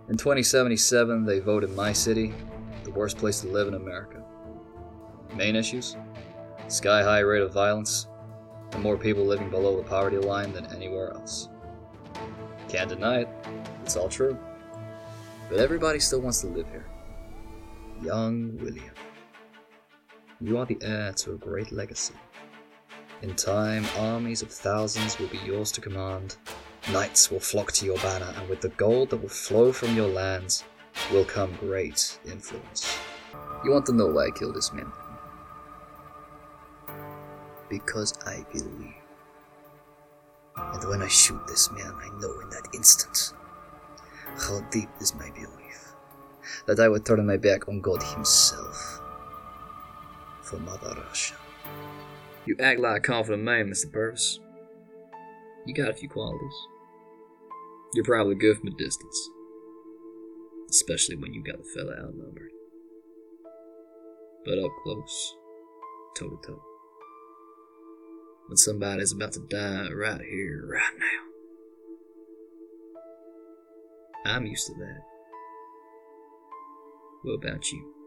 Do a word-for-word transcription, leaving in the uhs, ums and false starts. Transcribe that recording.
In twenty seventy-seven, they voted my city the worst place to live in America. Main issues? Sky-high rate of violence, and more people living below the poverty line than anywhere else. Can't deny it, it's all true. But everybody still wants to live here. Young William, you are the heir to a great legacy. In time, armies of thousands will be yours to command. Knights will flock to your banner, and with the gold that will flow from your lands will come great influence. You want to know why I killed this man? Because I believe. And when I shoot this man, I know in that instant how deep is my belief that I would turn my back on God himself for Mother Russia. You act like a confident man, Mister Purvis. You got a few qualities. You're probably good from a distance. Especially when you got the fella outnumbered. But up close, toe to toe. When somebody's about to die right here, right now. I'm used to that. What about you?